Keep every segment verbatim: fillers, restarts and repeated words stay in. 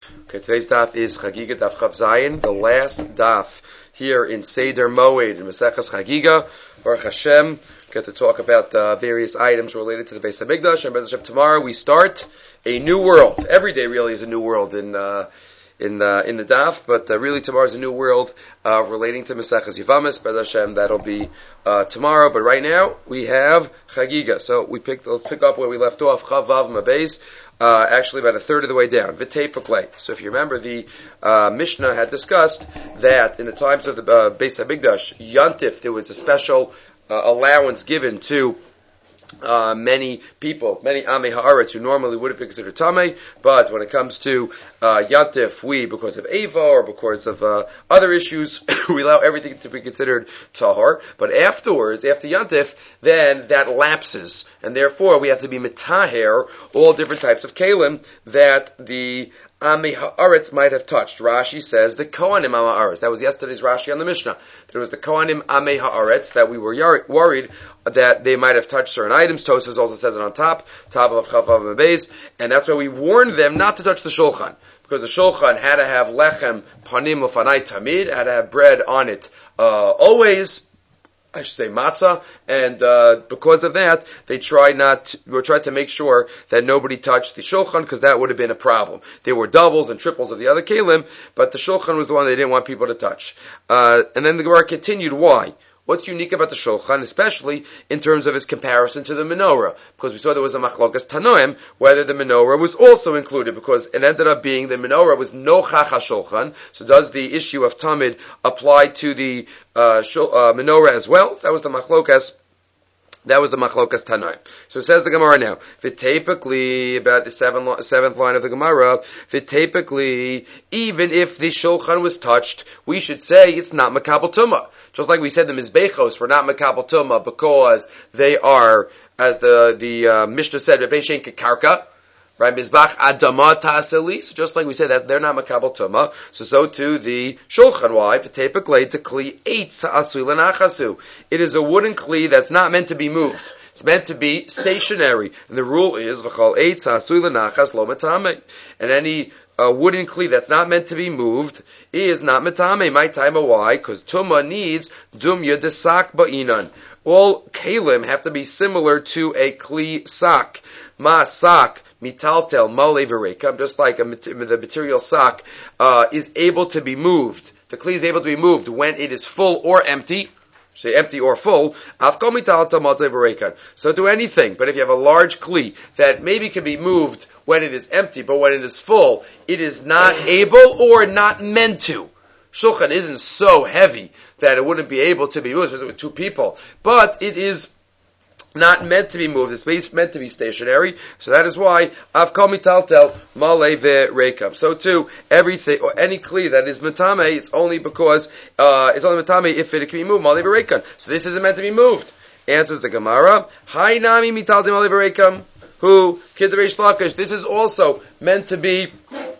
Okay, today's daf is Chagiga Daf Chav Zayin, the last daf here in Seder Moed in Maseches Chagiga. Baruch Hashem, get to talk about uh, various items related to the Beis Hamikdash. And Beis Hashem, tomorrow we start a new world. Every day really is a new world in uh, in uh, in the daf, but uh, really tomorrow is a new world uh, relating to Maseches Yevamis. Beis Hashem, that'll be uh, tomorrow. But right now we have Chagiga, so we pick let's pick up where we left off. Chav Vav Mabeis. Uh, actually about a third of the way down. V'tei Fuklei. So if you remember, the uh, Mishnah had discussed that in the times of the uh, Beis Hamikdash, Yantif, there was a special uh, allowance given to Uh, many people, many Amei Haaretz who normally wouldn't be considered Tamei, but when it comes to uh, Yantif, we, because of Ava or because of uh, other issues, we allow everything to be considered Tahor. But afterwards, after Yantif, then that lapses, and therefore we have to be Metaher, all different types of Kalim that the Amei Haaretz might have touched. Rashi says the Kohanim Amei Haaretz. That was yesterday's Rashi on the Mishnah. There was the Kohanim Amei Haaretz that we were yar- worried that they might have touched certain items. Tosfos also says it on top, top of Chavav Mabeis, and that's why we warned them not to touch the Shulchan, because the Shulchan had to have lechem panim ufanai tamid, had to have bread on it uh, always. I should say matzah, and uh, because of that, they tried not to, or tried to make sure that nobody touched the shulchan, because that would have been a problem. There were doubles and triples of the other kelim, but the shulchan was the one they didn't want people to touch. Uh, and then the Gemara continued, why? What's unique about the shulchan, especially in terms of its comparison to the menorah? Because we saw there was a machlokas tanoim, whether the menorah was also included, because it ended up being the menorah was no chacha shulchan. So does the issue of tamid apply to the uh, shul, uh, menorah as well? That was the machlokas. That was the machlokas tanoim. So it says the Gemara now, v'tepically, about the seventh, seventh line of the Gemara, v'tepically, even if the shulchan was touched, we should say it's not makabel tumah. Just like we said the mizbechos were not makabel tumah because they are, as the the uh, Mishnah said, rebeshen kekarka, right? Mizbach adama ta'aseli. So just like we said that they're not makabel tumah, so so too the shulchan. Why? V'tepically to kli eitz ha'asui l'nachasu. It is a wooden kli that's not meant to be moved. It's meant to be stationary. And the rule is v'chol eitz ha'asui l'nachas lo matame. And any a wooden kli that's not meant to be moved is not metame. My time, why? Because tuma needs dumya desak ba'inan. All kalim have to be similar to a kli sak. Ma sak mitaltel male v'rekam, just like a, the material sak uh, is able to be moved. The kli is able to be moved when it is full or empty. Say empty or full. So do anything, but if you have a large kli that maybe can be moved when it is empty, but when it is full, it is not able or not meant to. Shulchan isn't so heavy that it wouldn't be able to be moved with two people, but it is not meant to be moved. It's meant to be stationary. So that is why Avkal mitaltel male ve'rekam. So too, everything or any kli that is metame, it's only because uh, it's only metame if it can be moved. Male ve'rekam. So this isn't meant to be moved. Answers the Gemara. Hi nami mitaltel male ve'rekam. Who kid the Reish Lakish? This is also meant to be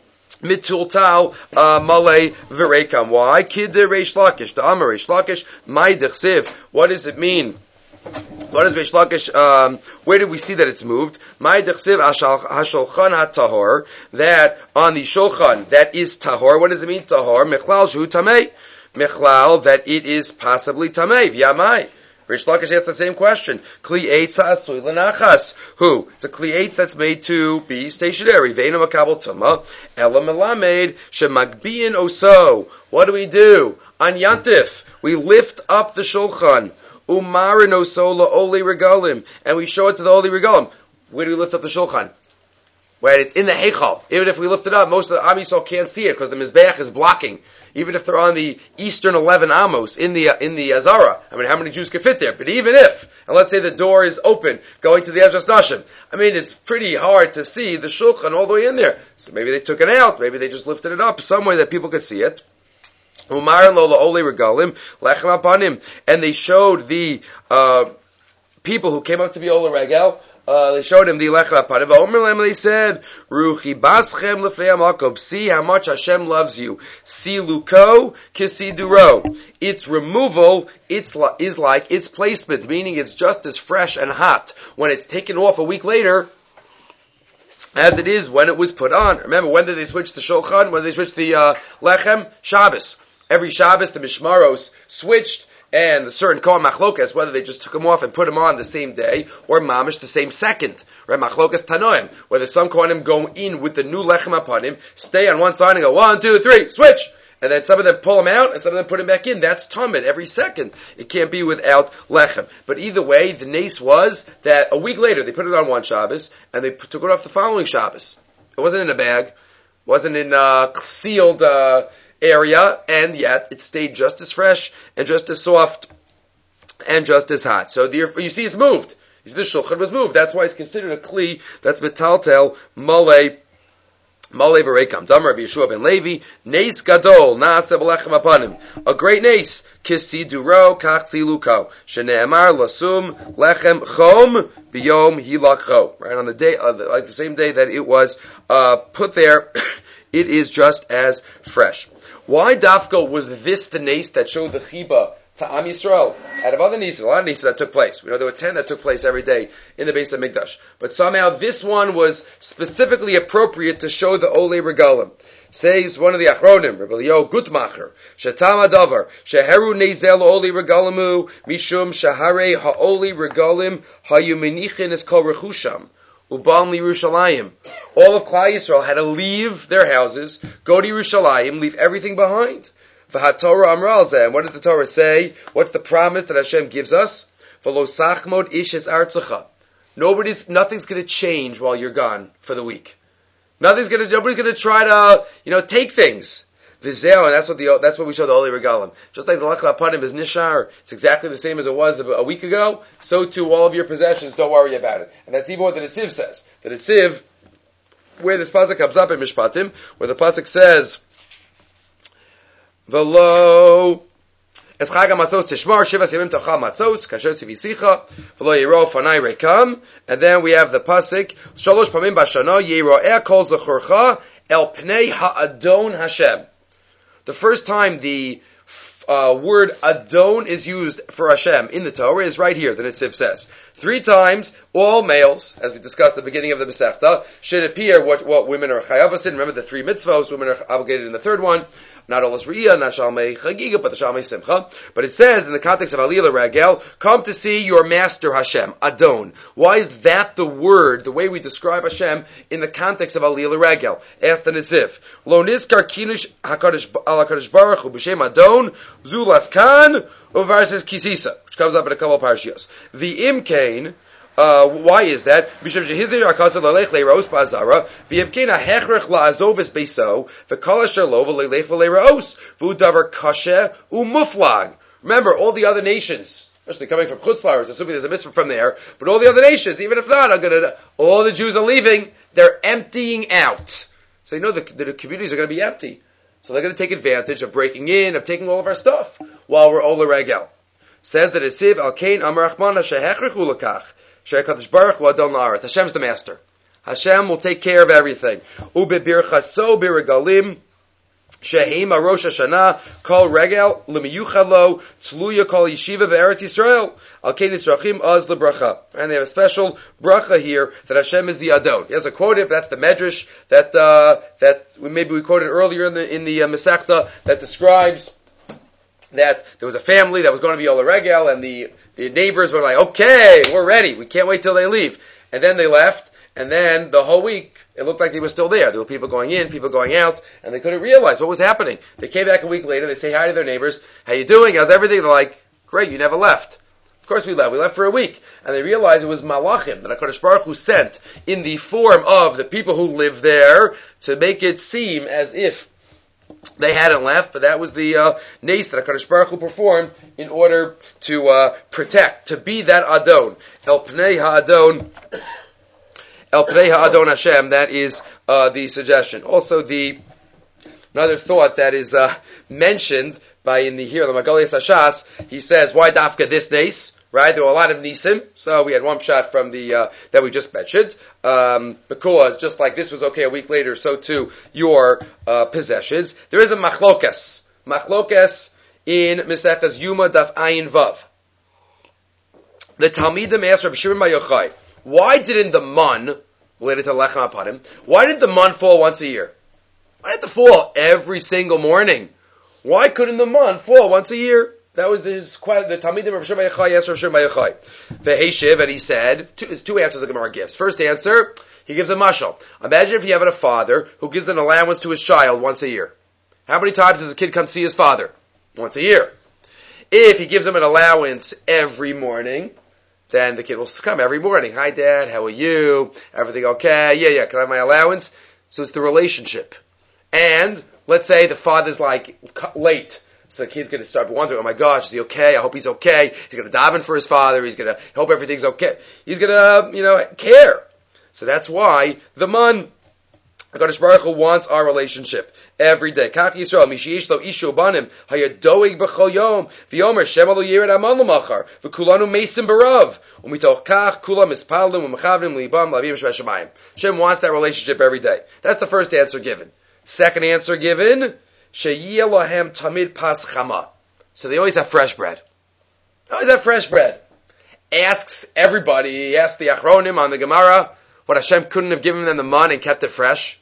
mitultal uh, male ve'rekam. Why kid the Reish Lakish? The Amar Reish Lakish. My dechsiv. What does it mean? What is Reish Lakish? Um, where did we see that it's moved? My dechsiv hasholchan hatahor. That on the shulchan that is tahor. What does it mean tahor? Mechlal shu tamei. Mechlal that it is possibly tamei. V'yamai. Reish Lakish asked the same question. Kli eitz ha'asui l'nachas. Who? It's a kli eitz that's made to be stationary. Ve'ena makabel tuma. Ela melamed shemagbiin oso. What do we do? On Yantif, we lift up the shulchan. Umarin osola oli regalim. And we show it to the oli regalim. Where do we lift up the shulchan? Where it's in the heichal. Even if we lift it up, most of the Am Yisrael can't see it because the mizbeach is blocking. Even if they're on the eastern eleven amos in the uh, in the Azara. I mean, how many Jews could fit there? But even if, and let's say the door is open going to the Ezras Nashim, I mean, it's pretty hard to see the shulchan all the way in there. So maybe they took it out. Maybe they just lifted it up some way that people could see it. Umarin lola oli regalim lechem apanim, and they showed the uh, people who came up to be ola regel. Uh, they showed him the lechem apanim. They said, "Ruchi baschem lefnei hamakom." See how much Hashem loves you. Siluko kisiduro. Its removal, it's is like its placement, meaning it's just as fresh and hot when it's taken off a week later as it is when it was put on. Remember, when did they switch the shulchan? When did they switch the uh, lechem? Shabbos. Every Shabbos, the mishmaros switched, and the certain kohen machlokas, whether they just took them off and put them on the same day, or mamish the same second. Right? Machlokas tanoim, whether some kohenim go in with the new lechem upon him, stay on one side and go one, two, three, switch. And then some of them pull them out, and some of them put them back in. That's tamid every second. It can't be without lechem. But either way, the nace was that a week later they put it on one Shabbos, and they took it off the following Shabbos. It wasn't in a bag, wasn't in a sealed uh, area, and yet it stayed just as fresh and just as soft and just as hot. So the, you see, it's moved. You see, the shulchan was moved. That's why it's considered a kli that's metaltel malei. Malay Berekam, Dam Rabbi Yeshua ben Levi, Nes Gadol, Naaseh B'lechem Apanim, a great Nes, Kisi Duro, Kach Siluko, Shene'emar Lasum, Lechem Chom, Biyom Hilakcho. Right, on the day, uh, like the same day that it was, uh, put there, it is just as fresh. Why Dafko was this the Nes that showed the Chiba to Am Yisrael? Out of other Nesis, a lot of Nesis that took place. We know there were ten that took place every day in the Beis HaMikdash. But somehow this one was specifically appropriate to show the Olei Regalim. Says one of the Achronim, Rabbi Leo Gutmacher, Shetam Adavar, Sheheru Nezel Olei Regalimu, Mishum Shahare Ha'olei Regalim, Hayumenichin Es Kol Rechusham. Ubam Yerushalayim. All of Klal Yisrael had to leave their houses, go to Yerushalayim, leave everything behind. V'haTorah amra al zeh. And what does the Torah say? What's the promise that Hashem gives us? V'lo sachmod ish es artzacha. Nobody's, nothing's going to change while you're gone for the week. Nothing's going to, nobody's going to try to, you know, take things. V'zeo, and that's what the, that's what we show the Olei Regalim. Just like the Lech Lapanim is nishar, it's exactly the same as it was a week ago. So too, all of your possessions, don't worry about it. And that's even what the Netziv says. The Netziv, where this pasuk comes up in Mishpatim, where the pasuk says, V'lo es chag hamatzos tishmar shivas yamim tochal matzos kasher tzivisicha v'lo yiro fanai rekam. And then we have the pasuk shalosh pamim bashana yiroeh kol zechorcha el pnei ha'adon Hashem. The first time the uh, word adon is used for Hashem in the Torah is right here. The Netziv says three times all males, as we discussed at the beginning of the Masechta, should appear what what women are chayav. Remember the three mitzvos. Women are obligated in the third one. Not Olas Riyah, not Shalmei Chagiga, but the Shalmei Simcha. But it says in the context of Aliyah Ragel, come to see your master Hashem, Adon. Why is that the word, the way we describe Hashem in the context of Aliyah Ragel? Ask the Netziv. Lo nizkar kinush HaKadosh al HaKadosh Baruch Hu b'shem Adon, Zulas Kan, Uvar says Kisisa, which comes up in a couple of parashiyos. The Imkain, Uh, why is that? Because Shehizir Akasa Lalech Leiros Bazara, V'Yevkena Hechrech La'azovis Beiso, V'Kala Shalov Leilech V'Leiros, V'Udavar Kashe U'Muflag. Remember, all the other nations, especially coming from Chutz flowers, assuming there's a mitzvah from there, but all the other nations, even if not, are gonna, all the Jews are leaving, they're emptying out. So you know the, the communities are going to be empty. So they're going to take advantage of breaking in, of taking all of our stuff, while we're Ola Regel. Says that it's Siv Al-Kain Amar Achmana Shehechrech Ulakach. Shehekadosh Baruch Hu Adon La'aretz. Hashem's the master. Hashem will take care of everything. Ube birchaso birigalim sheheim Rosh Hashanah kol regel lemiyuchalo tluya kol yeshiva be'eretz Yisrael al kein yisrachim az lebracha. And they have a special bracha here that Hashem is the Adon. He has a quote. That's the medrash that uh, that maybe we quoted earlier in the in the uh, Masechta that describes that there was a family that was going to be Ola Regel, and the, the neighbors were like, okay, we're ready. We can't wait till they leave. And then they left, and then the whole week, it looked like they were still there. There were people going in, people going out, and they couldn't realize what was happening. They came back a week later, they say hi to their neighbors, how you doing, how's everything? They're like, great, you never left. Of course we left. We left for a week. And they realized it was Malachim, that HaKadosh Baruch Hu sent in the form of the people who live there to make it seem as if they hadn't left, but that was the uh, nace that HaKadosh Baruch Hu performed in order to uh, protect, to be that Adon. El Pnei HaAdon, El Pnei HaAdon Hashem, that is uh, the suggestion. Also, the another thought that is uh, mentioned by in the here, the Magaliyas Hashas, he says, why dafka this nace? Right, there were a lot of nisim, so we had one shot from the uh, that we just mentioned. Um, because just like this was okay a week later, so too your uh, possessions. There is a machlokas, machlokas in Masechtas Yuma Daf Ayin Vav. The Talmidim asked Rabbi Shimon Bar Yochai, why didn't the man related to lechem apanim. Why did the man fall once a year? Why did it fall every single morning? Why couldn't the man fall once a year? That was this, the Talmidim of Rav Shimon Yochai, yes, Rav Shimon Yochai. Veheshiv, and he said, two, two answers the Gemara gives. First answer, he gives a mashal. Imagine if you have a father who gives an allowance to his child once a year. How many times does a kid come see his father? Once a year. If he gives him an allowance every morning, then the kid will come every morning. Hi, Dad, how are you? Everything okay? Yeah, yeah, can I have my allowance? So it's the relationship. And let's say the father's like late. So the kid's going to start wondering, oh my gosh, is he okay? I hope he's okay. He's going to daven for his father. He's going to hope everything's okay. He's going to, you know, care. So that's why the man, HaKadosh Baruch Hu wants our relationship every day. Kach Yisrael, Mishiyish lo ishu banim, hayadoig b'chol yom, v'yomer, Shem alo yirid aman l'machar, v'kulanu meisim barav, u'mitoch kach, kulam ispaldim, u'mechavnim libam, l'avim shveshamayim. Shem wants that relationship every day. That's the first answer given. Second answer given, Sheyeh lohem tamid pas chama. So they always have fresh bread. Always have fresh bread. Asks everybody, he asked the Achronim on the Gemara, what Hashem couldn't have given them the man and kept it fresh.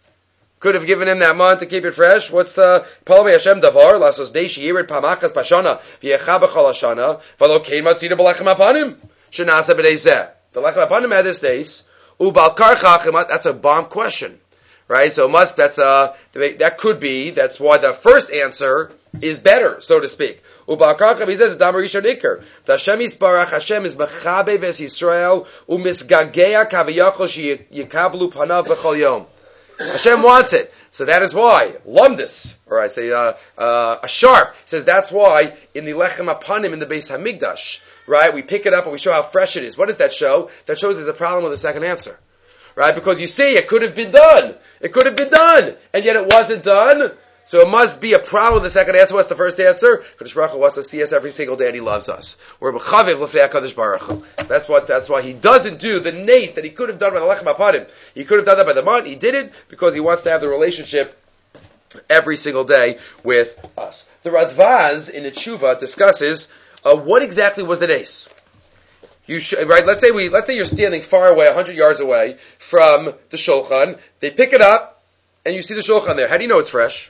Could have given him that man to keep it fresh. What's uh Palmei Hashem davar? Lasos deish yirid pamachas bashana v'yecha b'chol hashana v'lo kein matzida b'lechem apanim shenasa b'deizeh. The lechem apanim had this days. Ubal karchach. That's a bomb question. Right, so must, that's, uh, that could be, that's why the first answer is better, so to speak. Uba'akarachav, he says, Damar Rishon Iker. The Hashem Yisbarach, Hashem is Mechabe Ves Yisrael, Umisgagea Kaviyachol Sheyikablu Panav B'chol Yom. Hashem wants it. So that is why, Lumdus, or I say, uh, uh, a sharp, says that's why in the Lechem Apanim in the Beis Hamikdash, right, we pick it up and we show how fresh it is. What does that show? That shows there's a problem with the second answer. Right? Because you see, it could have been done. It could have been done. And yet it wasn't done. So it must be a problem. The second answer. What's the first answer? Kadosh Baruch Hu wants to see us every single day and He loves us. We're b'chaviv l'fnei HaKadosh Baruch Hu. So that's what, that's why He doesn't do the nace that He could have done by the Lechem Apanim. He could have done that by the man. He did it because He wants to have the relationship every single day with us. The Radvaz in the Tshuva discusses, uh, what exactly was the nace? You should, right? Let's say we, let's say you're standing far away, a hundred yards away from the shulchan. They pick it up, and you see the shulchan there. How do you know it's fresh?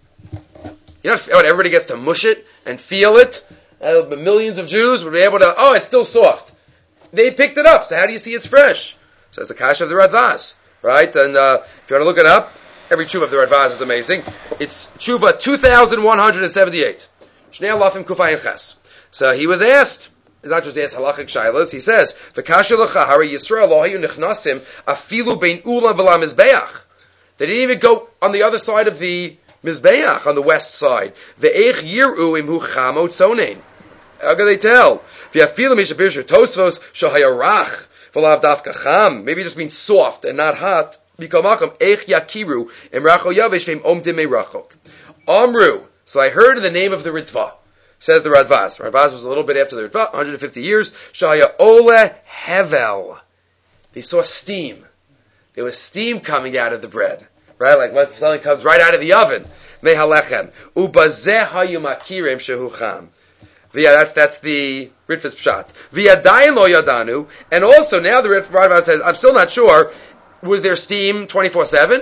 You know, everybody gets to mush it and feel it. Uh, millions of Jews would be able to. Oh, it's still soft. They picked it up. So how do you see it's fresh? So it's a kasha of the Radvaz, right? And uh, if you want to look it up, every tshuva of the Radvaz is amazing. It's tshuva two thousand one hundred seventy-eight. Shnei alafim kufayin ches. So he was asked. It's not just asked halachic shilos. He says, "V'kasha l'chahari Yisrael lo hayu nechnasim afilu bein ulam v'la mizbeach." They didn't even go on the other side of the mizbeach, on the west side. Ve'ech yiru im hu chamo tzonein. How can they tell? V'afilu mishabir tosvos shahayarach v'lav dafka cham. Maybe it just means soft and not hot. B'kamakam ech yakiru im racho yavish v'im omdim me'rachok. Amru. So I heard the name of the Ritva. Says the Radvaz. Radvaz was a little bit after the Ritva, one hundred fifty years. Shaya ole hevel. They saw steam. There was steam coming out of the bread. Right? Like when something comes right out of the oven. Mehalechem. Ubazeh hayumakirim shehucham. Via, that's, that's the Ritva's pshat. Via dayin lo yadanu. And also now the Radvaz says, I'm still not sure, was there steam twenty-four seven?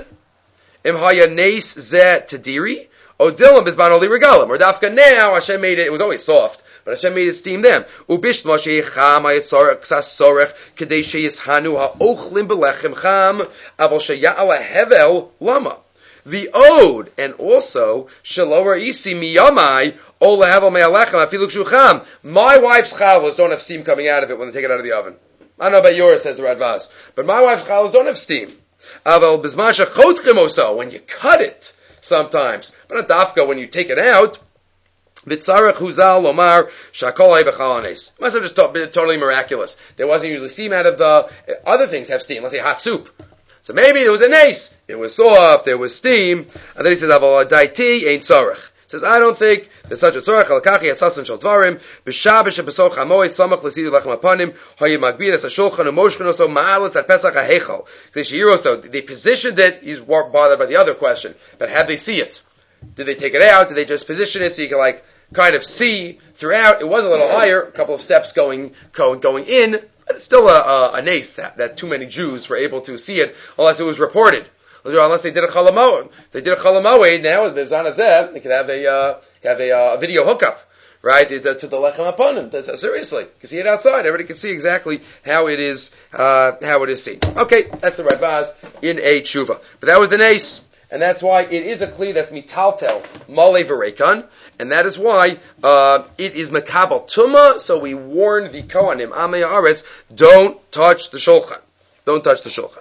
Im haya neis zeh tadiri. Odilim bizman oli regalim. Or dafka now, Hashem made it, it was always soft, but Hashem made it steam then. Ubisht moshe cham hayitzorech ksas sorech kedei sheyishanu ha'ochlim belechem cham aval sheya'ala hevel lama. The ode, and also, shalower isi miyamai ola hevel me'alechem afiluk shucham. My wife's chalvos don't have steam coming out of it when they take it out of the oven. I don't know about yours, says the Radvaz, but my wife's chalvos don't have steam. Aval bizman shechotchem oso, when you cut it, sometimes, but not dafka when you take it out. Vitzarech huzal lomar shakol hayvachalanes. Must have just been totally miraculous. There wasn't usually steam out of the other things have steam. Let's say hot soup. So maybe it was a nace. It was soft. There was steam. And then he says aval daiti ain't tzarech. Says I don't think there's such a tzarech. Alakachi atzasan shel dvarim b'shabbos shebesoch hamoed samach l'sidu lechem apanim hayim magbir es hashulchan umoshkin oso ma'alet at pesach hahechal. So they positioned it. He's bothered by the other question, but had they see it? Did they take it out? Did they just position it so you can like kind of see throughout? It was a little higher, a couple of steps going going, going in But it's still a, a, a nace that, that too many Jews were able to see it unless it was reported. Unless they did a chalamoed. They did a chalamoed now, with Zanazeb, they could have a, uh, have a, uh, video hookup. Right, to the lechem aponim. Seriously, you can see it outside. Everybody can see exactly how it is, uh, how it is seen. Okay, that's the Radbaz in a tshuva. But that was the nace, and that's why it is a kli that's mitaltel male v'reikan, and that is why uh, it is makabel tuma. So we warn the kohanim amei haaretz, don't touch the shulchan, don't touch the shulchan.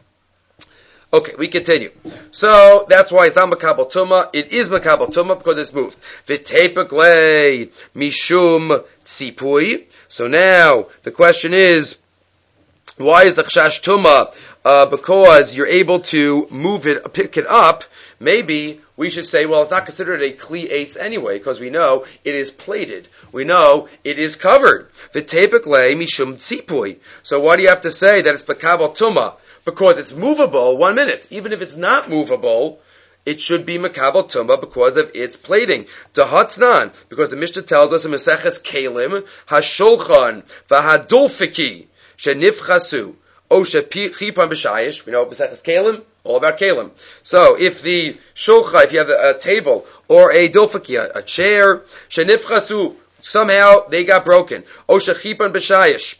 Okay, we continue. So that's why it's not makabel tuma. It is makabel tuma because it's moved. V'teipaklei mishum tzipui. So now the question is, why is the chashash tuma? Uh, because you're able to move it, pick it up. Maybe we should say, well, it's not considered a kli eitz anyway, because we know it is plated. We know it is covered. V'teipaklei mishum tzipui. So why do you have to say that it's makabel tuma? Because it's movable, one minute. Even if it's not movable, it should be makabel tumah because of its plating. Dahatznan, because the Mishnah tells us in Maseches Kelim, hashulchan v'hadulfiki shenifchasu o shechipan b'shayish. We know Maseches Kelim, all about Kelim. So if the shulchan, if you have a, a table or a dulfiki, a, a chair, shenifchasu, somehow they got broken, o shechipan b'shayish,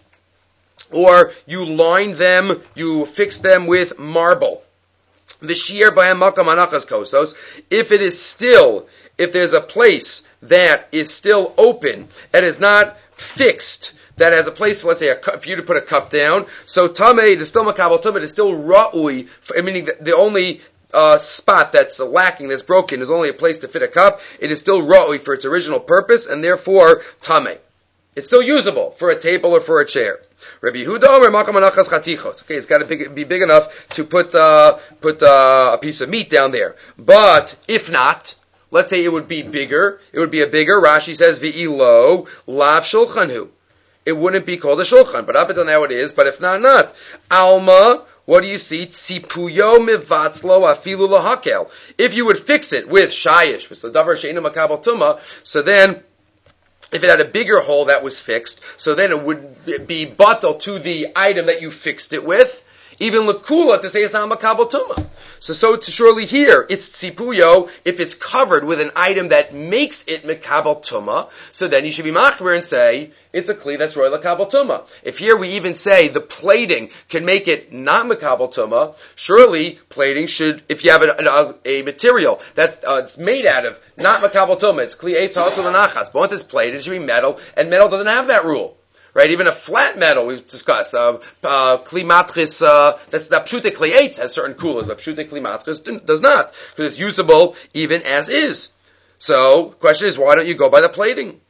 or you line them, you fix them with marble. V'shir b'hem makam anachas kosos. If it is still, if there's a place that is still open and is not fixed, that has a place, let's say, a cup, for you to put a cup down, so tamei, it is still makabel tumah, it is still ra'ui, meaning the, the only uh, spot that's lacking, that's broken, is only a place to fit a cup. It is still ra'ui for its original purpose, and therefore tamei. It's still usable for a table or for a chair. Rabbi Yehuda Omer makam anachas chatichos. Okay, it's got to big, be big enough to put uh, put uh, a piece of meat down there. But if not, let's say it would be bigger. It would be a bigger. Rashi says v'ilo lav shulchanhu. It wouldn't be called a shulchan, but up until now it is. But if not, not Alma. What do you see? Tzipuyo mivatzlo afilu lahakel. If you would fix it with shayish, with the davar sheinu makabel tuma, so then, if it had a bigger hole that was fixed, so then it would be batal to the item that you fixed it with. Even lekula to say it's not makabel tuma. So, so to surely here, it's tzipuyo if it's covered with an item that makes it makabel tuma. So then you should be machmer and say it's a kli that's roy makabel tuma. If here we even say the plating can make it not makabel tuma, surely plating should, if you have a, a, a material that's uh, it's made out of not makabel tuma, it's kli eitz hasul anachas. But once it's plated, it should be metal, and metal doesn't have that rule. Right, even a flat metal we've discussed. Uh, uh, kli matris, uh, that's the pshute kli eitz has certain kulas, but pshute kli matris does not, because it's usable even as is. So, the question is, why don't you go by the plating?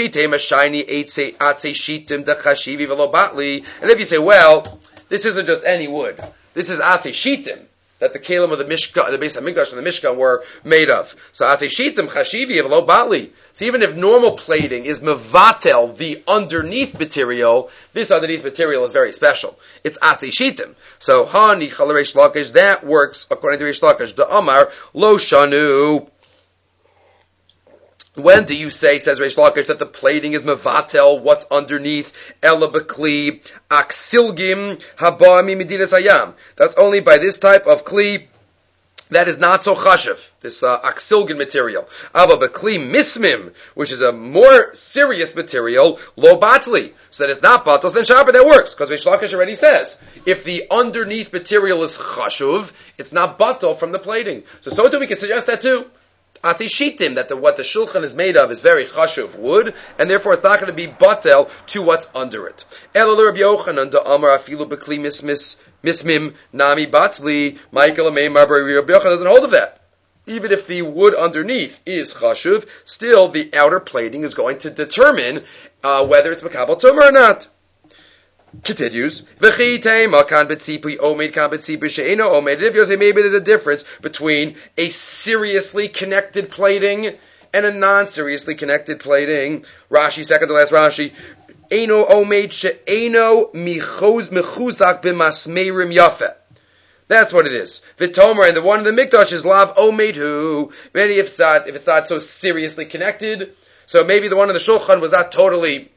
And if you say, well, this isn't just any wood, this is atze shitim, that the kalim of the Mishkan, the Beis Hamikdash and the Mishkan were made of. So atze shitim chashivi v'lo batli. So even if normal plating is mevatel, the underneath material, this underneath material is very special. It's atze shitim. So hani chala Reish Lakish, that works according to Reish Lakish. The Amar lo shanu. When do you say, says Reish Lakish, that the plating is mevatel, what's underneath? Ela b'kli aksilgim haba mi medinas hayam. That's only by this type of kli that is not so chashiv, this uh, aksilgin material. Ava b'kli mismim, which is a more serious material, lo batli. So that it's not batos, then shabbat, that works. Because Reish Lakish already says, if the underneath material is chashuv, it's not batal from the plating. So so too we can suggest that too. Atzi shitim, that the, what the shulchan is made of is very chashuv wood, and therefore it's not going to be batel to what's under it. Elul Rabbi Yochanan da Amar afilu b'kli mismis mismim nami batli. Michael Ameimar Rabbi Yochanan doesn't hold of that. Even if the wood underneath is chashuv, still the outer plating is going to determine uh, whether it's makabel tumah or not. Continues. If you say maybe there's a difference between a seriously connected plating and a non-seriously connected plating. Rashi, second to last Rashi. Eino omed she'eino michoz mechuzak b'masmerim yafeh. That's what it is. V'tomer, and the one in the mikdash is lav omed hu. Maybe if it's not, if it's not so seriously connected, so maybe the one in the shulchan was not totally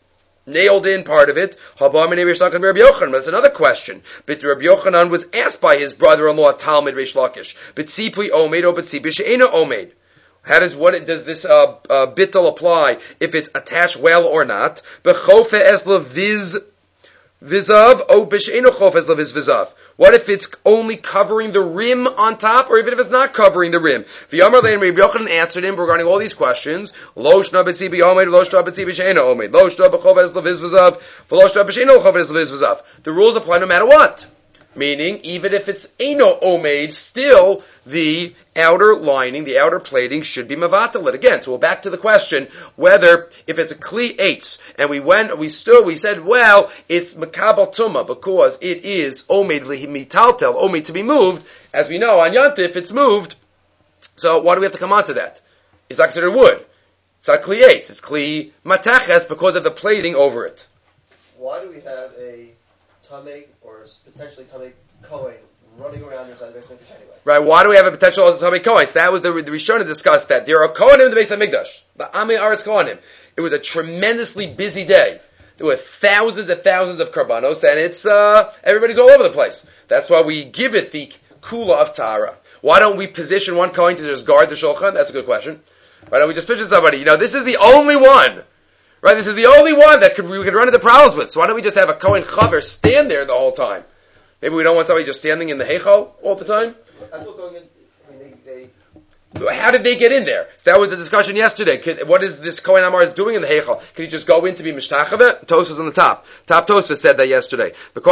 nailed in part of it. But that's another question. But Rabbi Yochanan was asked by his brother-in-law Talmud Reish Lakish, B'tzipui omed or b'tzipi she'ena omed. How does what does this uh, uh, bittul apply if it's attached well or not? B'chofe es leviz vizav o b'she'ena chofe es leviz vizav. What if it's only covering the rim on top, or even if it's not covering the rim? V'yamar lein Rabbi Yochanan answered him regarding all these questions. Lo shna b'tzibi omed, lo shna b'tzibi she'ena omed, lo shna b'chofe es leviz vizav, v'lo shna b'she'ena chofe es leviz vizav. The rules apply no matter what. Meaning, even if it's eno omed, still the outer lining, the outer plating should be mavatal. Again, so we're back to the question whether if it's a kli eitz, and we went, we stood, we said, well, it's makabel tuma because it is omed mitaltel, omed to be moved. As we know on Yantif, it's moved. So why do we have to come on to that? It's not considered wood. It's not kli eitz. It's kli mataches because of the plating over it. Why do we have a tamei or potentially tamei kohen running around inside the Beis Hamikdash anyway? Right, why do we have a potential tamei kohen? That was the, the Rishon to discuss that. There are kohenim in the Beis Hamikdash. The Amei Aretz kohenim. It was a tremendously busy day. There were thousands and thousands of karbanos, and it's, uh, everybody's all over the place. That's why we give it the kula of Tara. Why don't we position one kohen to just guard the shulchan? That's a good question. Why don't we just position somebody? You know, this is the only one. Right, this is the only one that could, we could run into problems with. So why don't we just have a Kohen Chaver stand there the whole time? Maybe we don't want somebody just standing in the Heichal all the time? I thought going in, I mean, they, they... How did they get in there? That was the discussion yesterday. Could, what is this Kohen Amar is doing in the Heichal? Could he just go in to be Mishtachaveh? Tosfos on the top. Top Tosfos said that yesterday.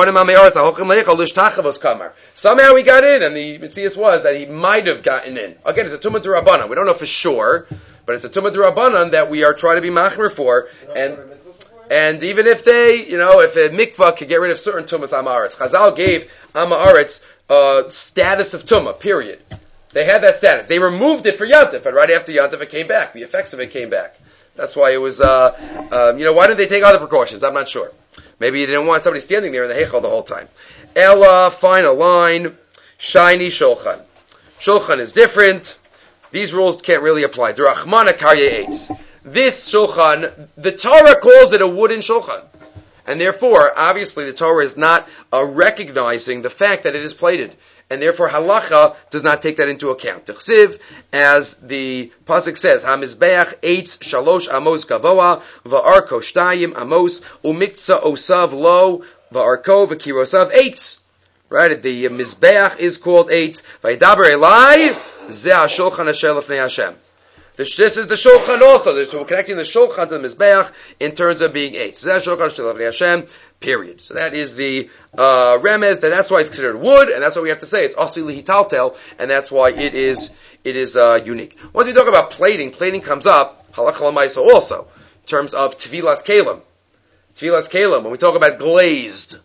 Somehow he got in, and the Mitzias was that he might have gotten in. Again, it's a Tumah D'Rabbanan. We don't know for sure. But it's a Tumah D'Rabbanan that we are trying to be machmer for, and and even if they, you know, if a mikvah could get rid of certain Tumas Amaretz, Chazal gave Amaretz uh, status of Tumah, period. They had that status. They removed it for Yantif, and right after Yantif it came back. The effects of it came back. That's why it was, uh, um, you know, why didn't they take other precautions? I'm not sure. Maybe you didn't want somebody standing there in the Heichal the whole time. Ella, final line, shiny Shulchan. Shulchan is different. These rules can't really apply. D'Rachmana Karye Eitz. This shulchan, the Torah calls it a wooden shulchan. And therefore, obviously, the Torah is not uh, recognizing the fact that it is plated. And therefore, halacha does not take that into account. T'chsiv, as the pasuk says, HaMizbeach Eitz Shalosh Amos Gavoa, Va'arko Shtayim Amos, Umikza Osav Lo, Va'arko V'kirosav Eitz. Right, the uh, Mizbeach is called Eitz. Vaydaber Elai, Zeh HaShulchan Asher Lefnei Hashem. This, this is the Shulchan also. So we're connecting the Shulchan to the Mizbeach in terms of being Eitz. Zeh HaShulchan Asher Lefnei Hashem, period. So that is the uh, remez, that that's why it's considered wood, and that's what we have to say. It's Asi Lihitaltel, and that's why it is it is uh, unique. Once we talk about plating, plating comes up, Halacha L'Maisa also, in terms of Tevilas Kalim. Tevilas Kalim, when we talk about glazed,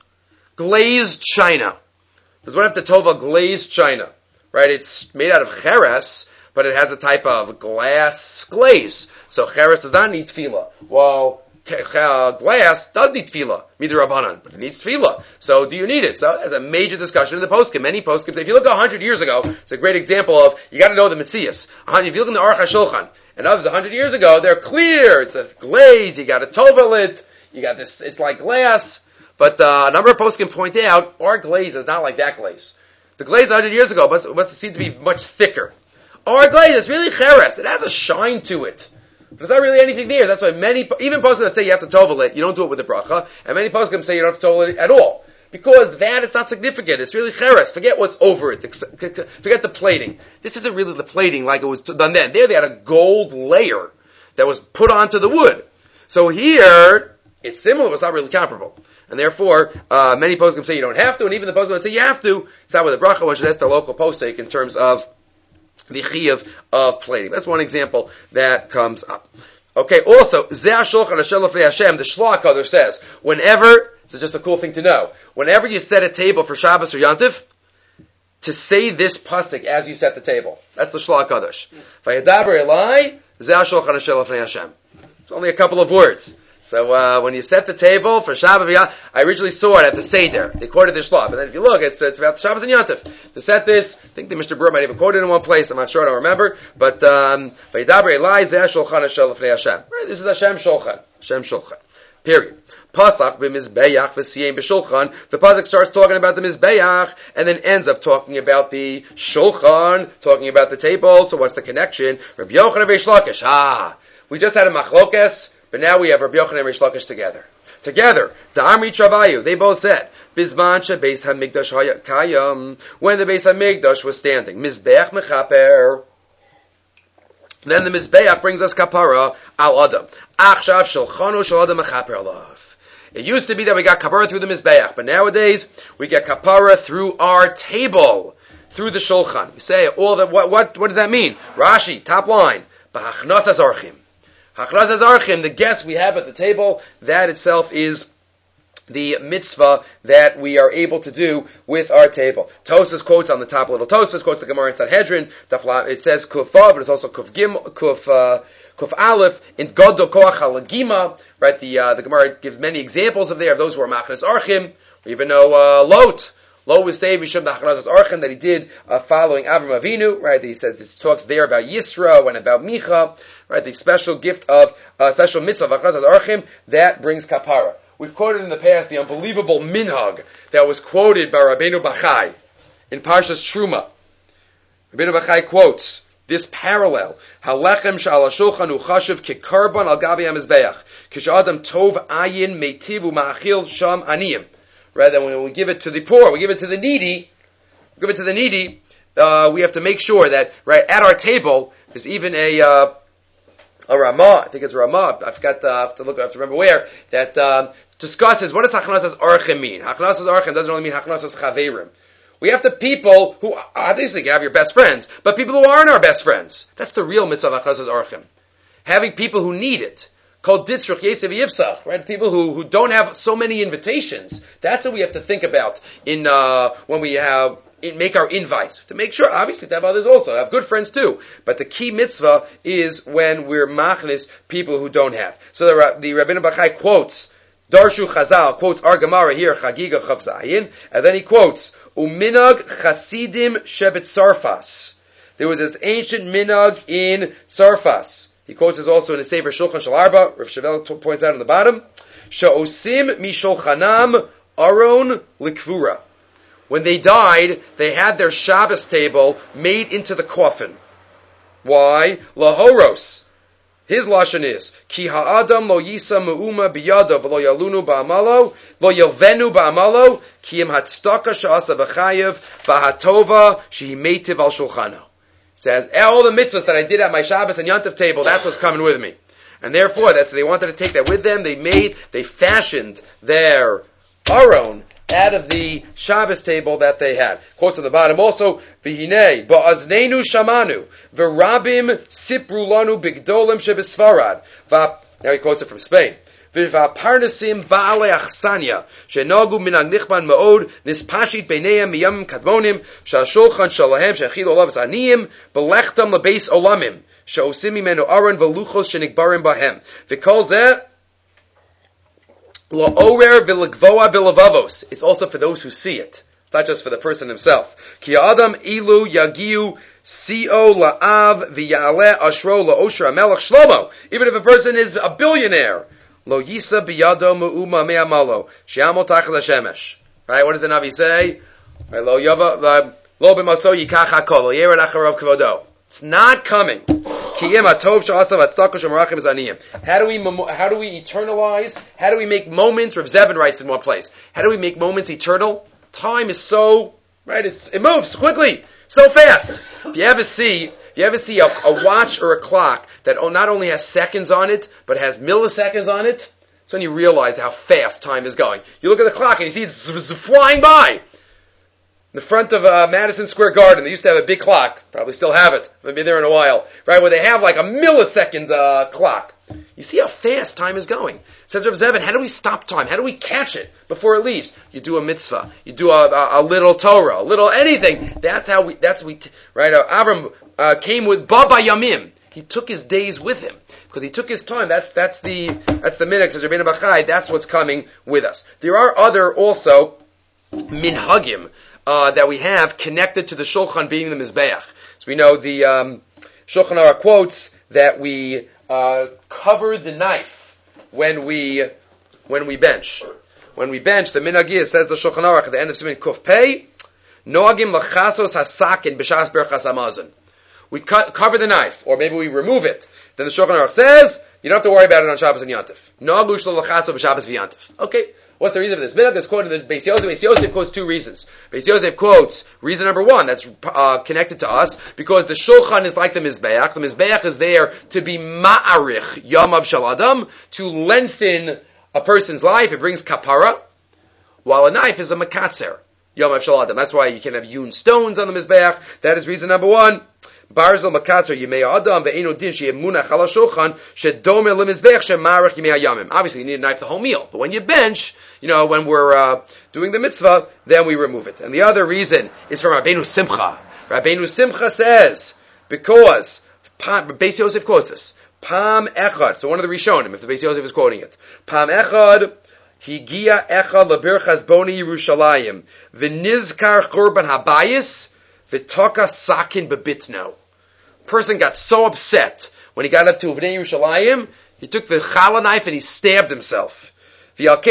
glazed china. Does one have to tova glazed china? Right? It's made out of cheres, but it has a type of glass glaze. So cheres does not need tefillah. Well, uh, glass does need tefillah, midrabanan, but it needs tefillah. So do you need it? So there's a major discussion in the poskim. Many poskim say, if you look a hundred years ago, it's a great example of, you got to know the Metzias. If you look in the Aruch HaShulchan, and others a hundred years ago, they're clear. It's a glaze, you got to tovel it, you got this, it's like glass. But uh, a number of posts can point out our glaze is not like that glaze. The glaze one hundred years ago must, must seem to be much thicker. Our glaze is really cheres. It has a shine to it. But there's not really anything there. That's why many, even posts that say you have to tovel it, you don't do it with the bracha. And many posts can say you don't have to tovel it at all. Because that is not significant. It's really cheres. Forget what's over it. Forget the plating. This isn't really the plating like it was done then. There they had a gold layer that was put onto the wood. So here, it's similar, but it's not really comparable. And therefore, uh, many poskim say you don't have to, and even the poskim that say you have to, it's not with a bracha, one should ask the local posek in terms of the chiyuv of plating. That's one example that comes up. Okay, also, Zeh HaShulchan Asher Lefnei Hashem, the Shlach Kodesh says, whenever, this is just a cool thing to know, whenever you set a table for Shabbos or Yantif, to say this pasuk as you set the table. That's the Shlach Kodesh. Vayadaber Elai, Zeh HaShulchan Asher Lefnei Hashem. It's only a couple of words. So uh, when you set the table for Shabbat, I originally saw it at the Seder. They quoted the Shlach. And then if you look, it's, it's about Shabbat and Yantif. To set this, I think the Mister Brewer might even quote it in one place. I'm not sure, I don't remember. But, um, this is Hashem Shulchan. Hashem Shulchan. Period. Pasach b'mizbeach v'siyem b'shulchan. The pasuk starts talking about the mizbeach and then ends up talking about the shulchan, talking about the table. So what's the connection? Rabbi Yochanan and Reish Lakish. Ah, we just had a machlokes, but now we have Rabbi Yochanan and Reish Lakish together. Together, Da'amri Travayu, they both said, Bizman shebeis hamikdash kayam, when the Beis Hamikdash was standing, Mizbeach mechaper. Then the Mizbeach brings us kapara al adam. Achshav shulchanu shel adam mechaper alav. It used to be that we got kapara through the Mizbeach, but nowadays we get kapara through our table, through the shulchan. You say all that. What what what does that mean? Rashi, top line, b'hachnasas archim. Hachnasas archim, the guests we have at the table, that itself is the mitzvah that we are able to do with our table. Tosfos quotes on the top, little Tosfos quotes the Gemara in Sanhedrin. It says kufa, but it's also kuf gim, kuf uh, kuf aleph in Gadol Koach Halagima. Right, the uh, the Gemara gives many examples of there of those who are machnas archim. We even know uh, Lot. Lot was saved Mishum Hachnasas archim that he did uh, following Avram Avinu. Right, he says this talks there about Yisro and about Micha. Right, the special gift of uh, special mitzvah of Hachnasas archim that brings kapara. We've quoted in the past the unbelievable minhag that was quoted by Rabbeinu Bachai in Parshas Truma. Rabbeinu Bachai quotes this parallel: "Halechem shal hashulchan uchashiv kikarban al gabi hamizbeach kishadam tov ayin meitiv u'ma'achil sham aniyim." Rather, when we give it to the poor, we give it to the needy. We give it to the needy. Uh, we have to make sure that right at our table there's even a uh, a Ramah. I think it's Ramah. I forgot. Uh, I have to look. I have to remember where that. Um, discusses what does Hachnasas Archim mean. Hachnasas Archim doesn't only mean Hachnasas Chaverim. We have the people who, obviously you have your best friends, but people who aren't our best friends. That's the real mitzvah of Hachnasas Archim. Having people who need it. Called Ditzrich Yesev Yivsach, right? People who, who don't have so many invitations. That's what we have to think about in, uh, when we have, in, make our invites. To make sure, obviously, to have others also. Have good friends too. But the key mitzvah is when we're machnis people who don't have. So the, the Rabbeinu Bachai quotes, Darshu Chazal quotes our Gemara here, Chagiga Chav Zayin, and then he quotes, Uminag Chasidim Shebet Sarfas. There was this ancient minag in Sarfas. He quotes this also in the Sefer Shulchan Shel Arba. Rav Shavel points out on the bottom, Sha'osim Mishulchanam Aron Likvura. When they died, they had their Shabbos table made into the coffin. Why? Lahoros. His lashon is ki ha'adam lo yisa me'uma biyado v'lo yalunu ba'amalo lo yalvenu ba'amalo ki im hatstaka sha'asa v'chayev v'hatova shehi meitiv al shulchano. Says all the mitzvahs that I did at my Shabbos and Yontif table, that's what's coming with me, and therefore that's they wanted to take that with them. They made, they fashioned their aron out of the Shabbos table that they had. Quotes on the bottom also, V'hinei, ba'aznenu shamanu, v'rabim sipru lanu bigdolim shebesfarad. Now he quotes it from Spain. V'va'parnasim ba'alei achsanya, shenagu minag nichman ma'od, nispashit beineim miyam kadmonim, sha'ashulchan shalahem she'achil olav zaniyim, b'lechtam lebeis olamim, she'osim imenu aron v'luchos shenikbarim bahem. V'kol zeh, it's also for those who see it, not just for the person himself. Ki adam ilu yagiu co la'av v'yaleh ashro la'oshra melech shlomo. Even if a person is a billionaire, lo yisa biyado mu'uma me'amalo she'amol tachal hashemesh. Right? What does the Navi say? Right? Lo yava lo b'maso yikach hakol lo yered acharav kvodo. It's not coming. How do we how do we eternalize? How do we make moments? Rav Zevin writes in one place. How do we make moments eternal? Time is so right. It's, it moves quickly, so fast. If you ever see, if you ever see a, a watch or a clock that not only has seconds on it but has milliseconds on it, it's when you realize how fast time is going. You look at the clock and you see it's z- z- flying by. In the front of uh, Madison Square Garden, they used to have a big clock. Probably still have it. I've been there in a while. Right, where they have like a millisecond uh, clock. You see how fast time is going. Says Rav Zevin, how do we stop time? How do we catch it before it leaves? You do a mitzvah. You do a, a, a little Torah, a little anything. That's how we, that's we, right? Uh, Avram uh, came with Baba Yamim. He took his days with him. Because he took his time. That's, that's the, that's the minhag, says Rabbeinu Bachai. That's what's coming with us. There are other also minhagim Uh, that we have connected to the Shulchan being the Mizbeach. So we know the um, Shulchan Aruch quotes that we uh, cover the knife when we when we bench. When we bench, the minhag is, says the Shulchan Aruch at the end of Siman Kuf Pei, Noagim lachasos hasakin b'shas berachas hamazon. We cut, cover the knife, or maybe we remove it. Then the Shulchan Aruch says, you don't have to worry about it on Shabbos and Yantif. Noagu shlo lachaso b'Shabbos v'Yantif. Okay, what's the reason for this? Minhag is quoted in the Beis Yosef. Beis Yosef quotes two reasons. Beis Yosef quotes reason number one, that's uh, connected to us, because the Shulchan is like the Mizbeach. The Mizbeach is there to be ma'arich yamav shel adam, to lengthen a person's life. It brings kapara, while a knife is a makatzer yamav shel adam. That's why you can have hewn stones on the Mizbeach. That is reason number one. Barzel makatzer yimei adam ve'eno din sheyemunach ala shulchan shedome lemizbeach shemarach yimei hayamim. Obviously, you need a knife the whole meal, but when you bench, you know, when we're uh, doing the mitzvah, then we remove it. And the other reason is from Rabbeinu Simcha. Rabbeinu Simcha says, because Beis Yosef quotes this, Pam echad. So one of the Rishonim, if the Beis Yosef is quoting it, Pam echad higia echad lebirchas boni Yerushalayim v'nizkar churban habayis v'toka sakin bebitno. Person got so upset when he got up to Uvnei Yerushalayim, he took the challah knife and he stabbed himself. That's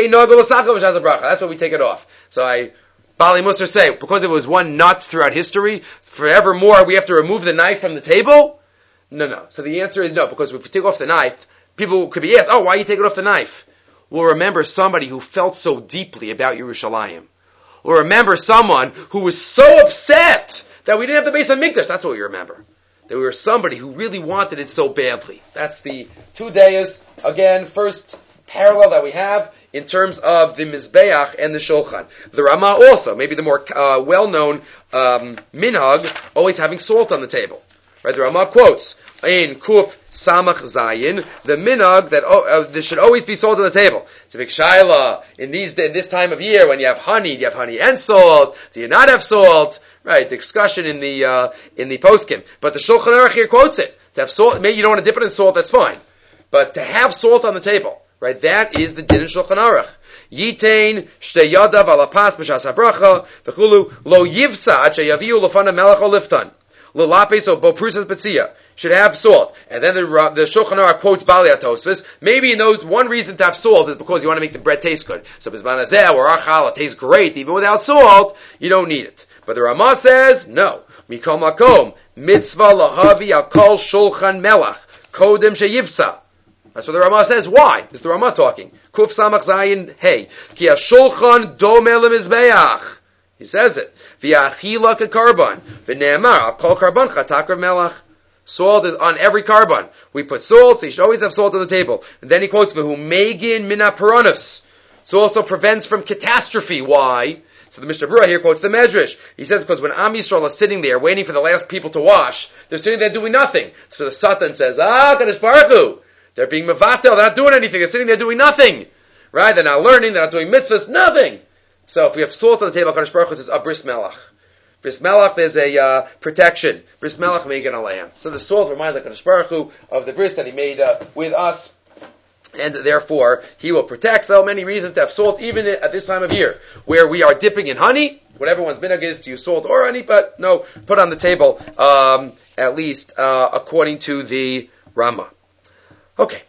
why we take it off. So I, Bali Musar say, because it was one nut throughout history, forevermore we have to remove the knife from the table? No, no. So the answer is no, because if we take off the knife, people could be asked, oh, why are you taking off the knife? We'll remember somebody who felt so deeply about Yerushalayim. We'll remember someone who was so upset that we didn't have the Beis HaMikdash. That's what we remember. That we were somebody who really wanted it so badly. That's the two days, again, first parallel that we have in terms of the Mizbeach and the Shulchan. The Ramah also, maybe the more uh, well-known um, minhag, always having salt on the table. Right? The Ramah quotes, in Kuf Samach Zayin, the minhag that oh, uh, there should always be salt on the table. It's a big shaila. In these in this time of year, when you have honey, do you have honey and salt? Do you not have salt? Right, discussion in the uh, in the poskim. But the Shulchan Aruch here quotes it. To have salt, maybe you don't want to dip it in salt, that's fine. But to have salt on the table, right, that is the din in Shulchan Aruch. Yitain shtei yadav ala pas b'shas habracha v'chulu lo yivtza ad sheyaviu lefana melech o liftan lo lapes o bo prusas betzia. Should have salt. And then the, uh, the Shulchan Aruch quotes Bali HaTosfos. Maybe he knows one reason to have salt is because you want to make the bread taste good. So Bizman Hazeh or our challah tastes great even without salt, you don't need it. But the Ramah says, no. Mikol makom, mitzvah lahavi al kol shulchan melach, kodem sheyivsa. That's what the Ramah says. Why? It's the Ramah talking. Kuf samach zayin hey. Ki ha-shulchan domeh lemizbeach. He says it. V'yachila ke-karban. V'ne'emar al kol karban chatak rav melach. Salt is on every karban. We put salt, so you should always have salt on the table. And then he quotes, v'hu megin min ha-peronis. So also prevents from catastrophe. Why? So the Mishnah Berurah here quotes the Medrash. He says because when Am Yisrael is sitting there waiting for the last people to wash, they're sitting there doing nothing. So the Satan says, ah, Kadosh Baruch Hu. They're being mevatel, they're not doing anything, they're sitting there doing nothing. Right? They're not learning, they're not doing mitzvahs, nothing. So if we have salt on the table, Kadosh Baruch Hu says, ah, bris melach. Bris melach is a uh, protection. Bris melach megan alayim. So the salt reminds the Kadosh Baruch Hu of the bris that he made uh, with us. And therefore, he will protect. So many reasons to have salt, even at this time of year, where we are dipping in honey. Whatever one's minhag is to use salt or honey, but no, put on the table, um, at least uh, according to the Ramah. Okay,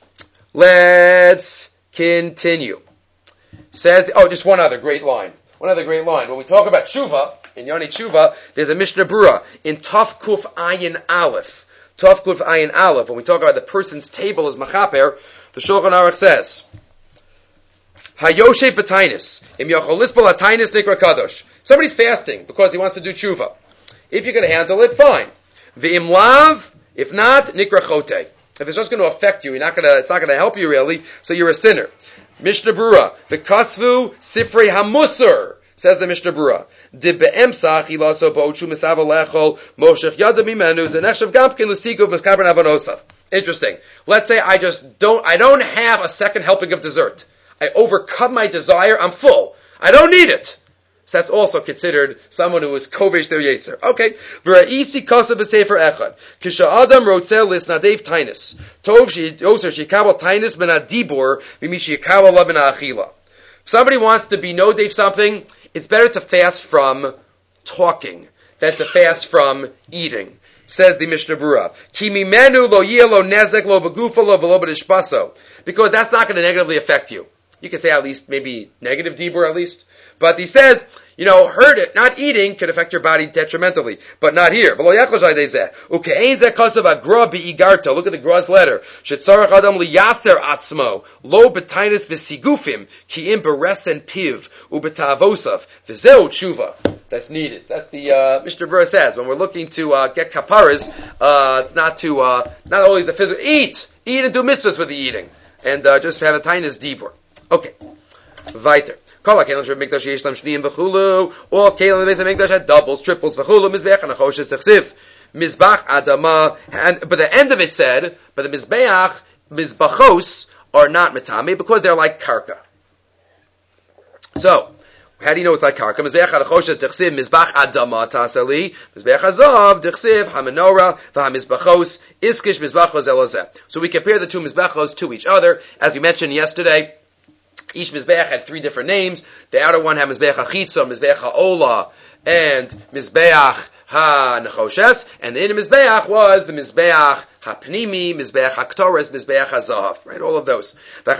let's continue. Says, oh, just one other great line. One other great line. When we talk about tshuva, in Yoni Tshuva, there's a Mishnah Berurah in Taf Kuf Ayin Aleph. Taf Kuf Ayin Aleph. When we talk about the person's table as machaper, the Shulchan Aruch says, Hayoshe b'tainis, im yochol lispol hatainis nikra kadosh. Somebody's fasting because he wants to do tshuva. If you can handle it, fine. V'im lav, if not, nikra chote. If it's just going to affect you, you're not going to, it's not going to help you really, so you're a sinner. Mishnah Berurah, v'kasvu sifrei hamusar, says the Mishnah Berurah. Di be'emsach ilaso ba'ochu misava lechol moshech yada mimenu zenechshav gampkin l'siguv miskaber navonosav. Interesting. Let's say I just don't, I don't have a second helping of dessert. I overcome my desire, I'm full. I don't need it. So that's also considered someone who is kovesh their yetzer. Okay. V'ra'isi kasa b'sefer echad. Kisha adam rotzeh lisnadev tainis. Tov she'yoser she'kabal tainis ben adibur v'mi she'kabal la ben ha'achila. If somebody wants to be nodev something, it's better to fast from talking than to fast from eating. Says the Mishnah Berurah, Ki mimenu lo yeh lo nezek lo begufa lo v'lo b'dishpaso. Because that's not going to negatively affect you. You can say at least maybe negative dibur at least. But he says, you know, hurt it, not eating can affect your body detrimentally, but not here. Look at the Gra's letter. Lo betainis v'sigufim ki im beresen piv ubetavosav v'zeu tshuva. That's needed. That's the uh, Mishnah Berurah says when we're looking to uh, get kaparas, uh, it's not to uh, not always the physical. Eat, eat and do mitzvahs with the eating, and uh, just have a tainis dibur. Okay, weiter. All kelim in the Beis Hamikdash had doubles, triples, v'chulu, mizbeach and achoshes techsiv, mizbach adama, and but the end of it said, but the mizbeach, mizbachos are not metame because they're like karka. So, how do you know it's like karka? Mizbeach adachoshes techsiv, mizbach adama tasali, mizbeach azav techsiv hamenorah v'hamizbachos iskish mizbachos elazeh. So we compare the two mizbachos to each other, as we mentioned yesterday. Each Mizbeach had three different names. The outer one had Mizbeach HaChitza, Mizbeach HaOla, and Mizbeach HaNechoshes. And the inner Mizbeach was the Mizbeach HaPnimi, Mizbeach HaKtoras, Mizbeach HaZahav. Right, all of those. And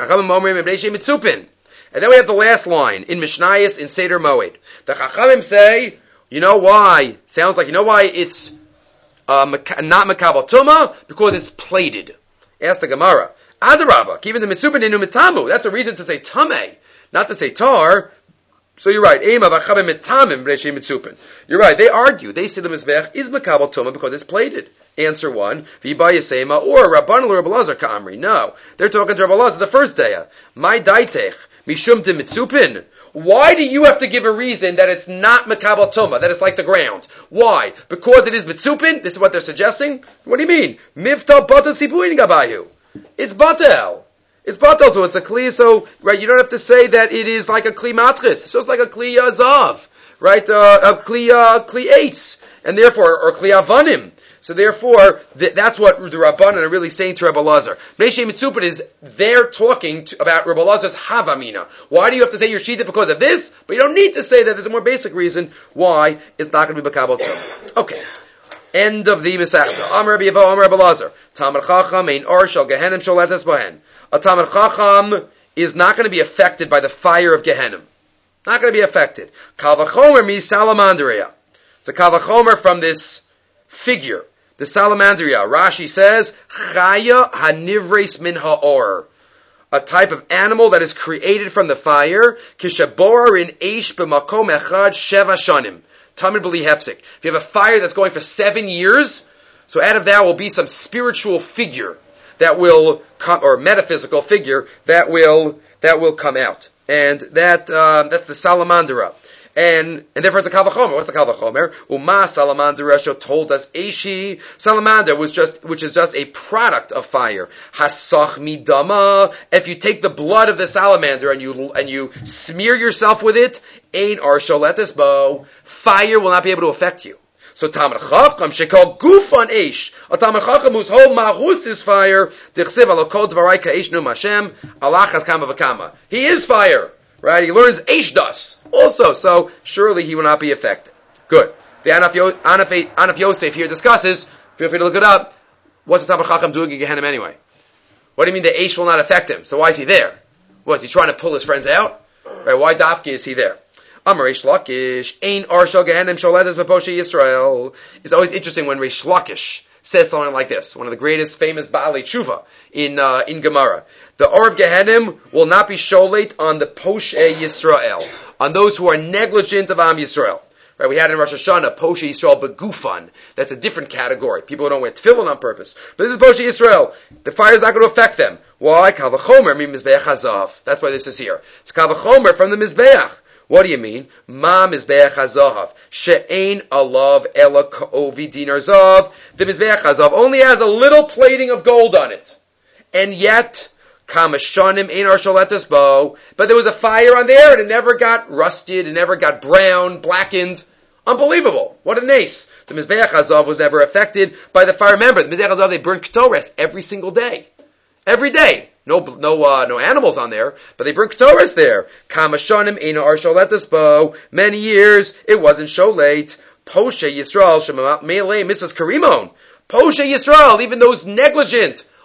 then we have the last line in Mishnayos in Seder Moed. The Chachamim say, you know why? Sounds like, you know why it's uh, not Makabal Tumah? Because it's plated. Ask the Gemara. Adarabba, even the mitzupin inu mitamu. That's a reason to say tameh, not to say tar. So you're right. Ema v'chabem mitamim b'nei mitzupin. You're right. They argue. They say the mizbech is makabel tumah because it's plated. Answer one. V'ba yasema or Rabban or Rabbi Lazar ka'amri. No, they're talking to Rabbi Lazar the first day. My daitech mishum de mitzupin. Why do you have to give a reason that it's not makabel tumah, that it's like the ground? Why? Because it is mitzupin. This is what they're suggesting. What do you mean? Mivta bata sipuin gabayu. It's batel. It's batel, so it's a kli, so, right, you don't have to say that it is like a kli matris. It's just like a kli uh, zav, right, uh, a kli, uh, kli eitz, and therefore, or kli avanim. So therefore, th- that's what the Rabbanan are really saying to Rabbi Lazar. Mnei Mitzupin is, they're talking to, about Rabbi Lazar's havamina. Why do you have to say your shita because of this? But you don't need to say that. There's a more basic reason why it's not going to be makabel tumah. Okay. End of the Masechta. Amar Rabbi Yevo, Amar Rabbi Lazar. Tamar Chacham ein or shel Gehenim sholetes bohen. A Tamar Chacham is not going to be affected by the fire of Gehenim. Not going to be affected. Kal v'chomer mi salamandria. It's a kal v'chomer from this figure, the salamandria. Rashi says chaya hanivres min ha'or, a type of animal that is created from the fire. Kishabor in eish b'makom echad sheva shanim. Tamid b'li hefsik. If you have a fire that's going for seven years, so out of that will be some spiritual figure that will come, or metaphysical figure that will that will come out, and that uh, that's the salamandra, and and therefore it's a kal v'chomer. What's the kal v'chomer? Uma salamandra Rasho told us Eishi salamander was just which is just a product of fire. Hasach midama. If you take the blood of the salamander and you and you smear yourself with it, ein ar sholetes bo. Fire will not be able to affect you. So Tamar Chacham shekol gufan eish. A Tamar Chacham whose whole mahus is fire. Dichsev alokol dvarai ka'eish num Hashem. Alachas kama v'kama. He is fire, right? He learns eish das also. So surely he will not be affected. Good. The Anaf, Yo, Anaf, Anaf Yosef here discusses. Feel free to look it up. What's the Tamar Chacham doing in Gehenna anyway? What do you mean the eish will not affect him? So why is he there? Was he trying to pull his friends out? Right? Why dafki is he there? Amar Reish Lakish, Ein Arshal Gehenim Sholedes B'Poshe Yisrael. It's always interesting when Reish Lakish says something like this. One of the greatest famous Baalei Tshuva in uh, in Gemara. The Or of Gehenim will not be sholet on the Poshe Yisrael, on those who are negligent of Am Yisrael. Right? We had in Rosh Hashanah Poshe Yisrael Begufan. That's a different category. People who don't wear tefillin on purpose. But this is Poshe Yisrael. The fire is not going to affect them. Why? Kal v'chomer mi mizbeach hazav. That's why this is here. It's kal v'chomer from the mizbeach. What do you mean? Ma mizbeach hazahav she'ein alav ela ka'ovi dinar zav. The mizbeach hazav only has a little plating of gold on it, and yet kamashanim ein ar sholetes bo. But there was a fire on there, and it never got rusted, it never got brown, blackened. Unbelievable! What a nace! The mizbeach hazav was never affected by the fire. Remember, the mizbeach hazav they burned ketores every single day, every day. No, no, uh, no animals on there, but they bring ketores there. Kamashanim eina ar sholetes bo. Many years it wasn't sholet. Poshe Yisrael shema meilei mitzvahs karimon. Poshe Yisrael, even those negligent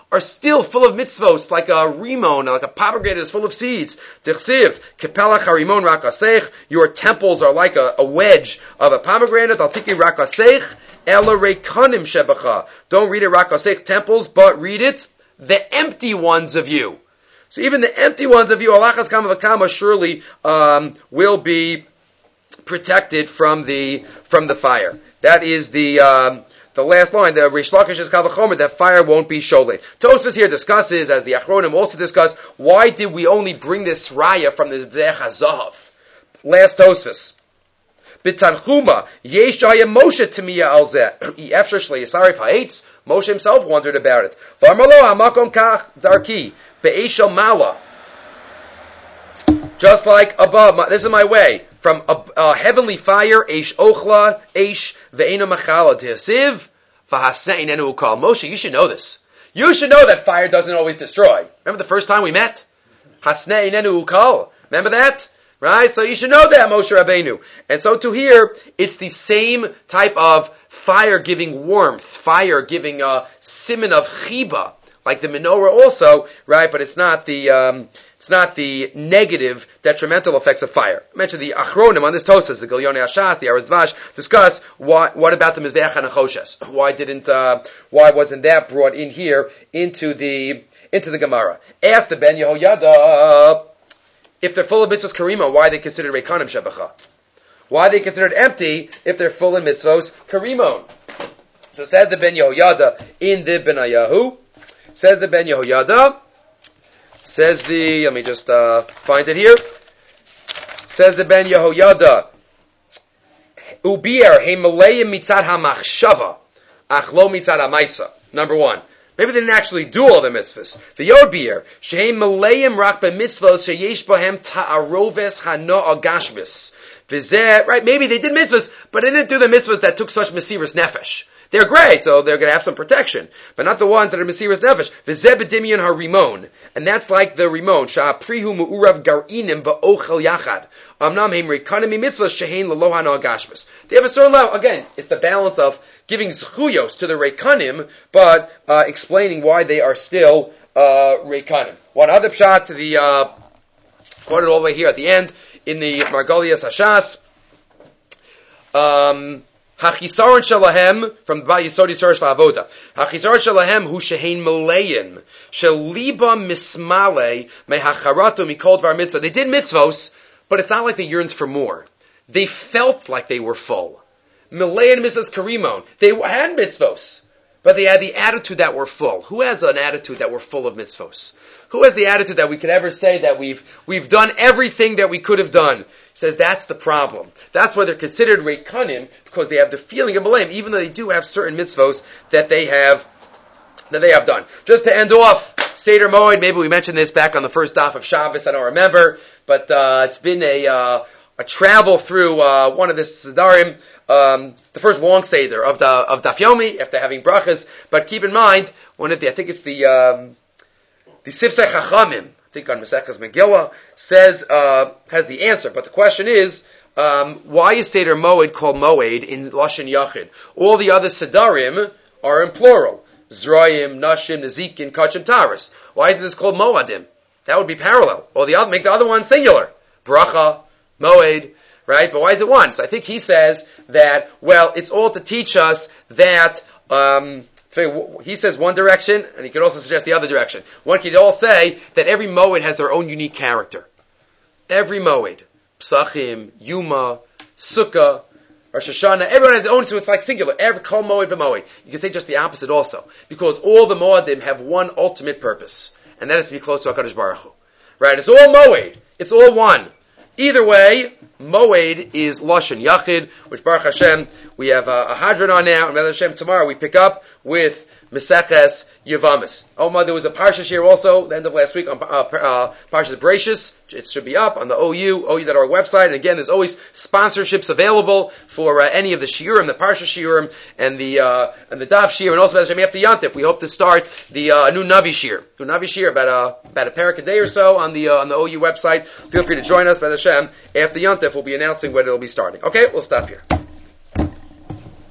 are still full of mitzvos, like a rimon, like a pomegranate is full of seeds. Tichsiv, kepelach harimon rakasech, your temples are like a, a wedge of a pomegranate, al tiki rakasech, ela rekonim shebacha. Don't read it rakasech temples, but read it the empty ones of you. So even the empty ones of you, alachas kama v'kama, surely um, will be protected from the from the fire. That is the um, the last line. The Rish Lakish is kavachomer that fire won't be sholet. Tosfos here discusses, as the Achronim also discuss, why did we only bring this raya from the Zeh HaZahav? Last Tosfos. B'tanchuma yesh haya Moshe timiya al zeh. After Shleisarif ha'etz, Moshe himself wondered about it. V'amalo ha'makom kach darki be'eshel mala. Just like above, this is my way. From a, a heavenly fire, Eish Ochla, Eish Ve'ena Machala Tehasiv, Vahasein Enu Ukal. Moshe, you should know this. You should know that fire doesn't always destroy. Remember the first time we met? Hasnein Enu Ukal. Remember that? Right? So you should know that, Moshe Rabbeinu. And so to here, it's the same type of fire giving warmth, fire giving a siman of chiba, like the menorah also, right? But it's not the, um, It's not the negative, detrimental effects of fire. I mentioned the Achronim on this Tosas, the Gilyonei Hashas, the Aras Dvash, discuss why, what about the Mizbeach HaNechoshes? Why didn't, uh, why wasn't that brought in here into the, into the Gemara? Ask the Ben Yehoyada, if they're full of mitzvos karima, why are they considered Reikanim Shebacha? Why are they considered empty if they're full of mitzvos karimon? So says the Ben Yehoyada in the Benayahu, says the Ben Yehoyada, Says the, let me just uh, find it here. Says the Ben Yehoyada, Ubier hemaleyim mitzad hamachshava, achlo mitzad hamaisa. Number one, maybe they didn't actually do all the mitzvahs. The Yodbier shehem maleyim rak b'mitzvahs sheyesh bohem ta'aroves hano agashmis. V'zeh, right? Maybe they did mitzvahs, but they didn't do the mitzvahs that took such mesiras nefesh. They're great, so they're going to have some protection, but not the ones that are mesiras nefesh. V'zeh b'dimyon harimon, and that's like the rimon. Sha'aprihu mu'urav gar'inim ba'ochel yachad. Amnam heim reikanim mitzvahs shehein lelohan agashmis. They have a certain level. Again, it's the balance of giving zchuyos to the reikanim, but uh, explaining why they are still uh, reikanim. One other pshat to the uh, quoted all the way here at the end in the Margolias Hashas. Um, Hachisaron shalahem from the Yisodi Sorish Va'avoda. Hachisaron shalahem hu shehein maleim sheliba mismale mehacharatu mikol dvar mitzvah. They did mitzvos, but it's not like they yearned for more. They felt like they were full. Maleim mitzvos karimon. They had mitzvos, but they had the attitude that we're full. Who has an attitude that we're full of mitzvos? Who has the attitude that we could ever say that we've we've done everything that we could have done? He says that's the problem. That's why they're considered reikanim, because they have the feeling of malayim, even though they do have certain mitzvos that they have that they have done. Just to end off Seder Moed, maybe we mentioned this back on the first daf of Shabbos. I don't remember, but uh, it's been a uh, a travel through uh, one of the Sedarim. Um, the first long Seder of the of Daf Yomi after having brachas. But keep in mind, one of the I think it's the um, the Sifsei Chachamim, I think on Maseches Megillah, says, uh, has the answer. But the question is, um, why is Seder Moed called Moed in Lashon Yachid? All the other Sedarim are in plural. Zroim, Nashim, Nezikin, Kachim, Taris. Why isn't this called Moadim? That would be parallel. Or the other, make the other one singular. Bracha, Moed, right? But why is it one? So I think he says that, well, it's all to teach us that, um, he says one direction, and he could also suggest the other direction. One could all say that every Moed has their own unique character. Every Moed. Psachim, Yuma, Sukkah, Rosh Hashanah, everyone has their own, so it's like singular. Every Kol Moed v'Moed. You can say just the opposite also. Because all the Moedim have one ultimate purpose, and that is to be close to HaKadosh Baruch Hu. Right? It's all Moed. It's all one. Either way, Moed is Lashon Yachid, which Baruch Hashem, we have a, a Hadron on now, and Baruch Hashem, tomorrow we pick up with Meseches Yevamis. Oh my, there was a Parsha here also, the end of last week, on uh, uh, Parshas Bereishis. It should be up on the O U, O U dot org website. And again, there's always sponsorships available for uh, any of the Shiurim, the Parsha Shiurim, and the uh, and the Daf Shiur, and also Hashem after Yantif. We hope to start the uh, new Navi Shiur, new Navi Shiur, about a about a parak a day or so on the uh, on the O U website. Feel free to join us, Hashem. After Yantif, we'll be announcing when it'll be starting. Okay, we'll stop here.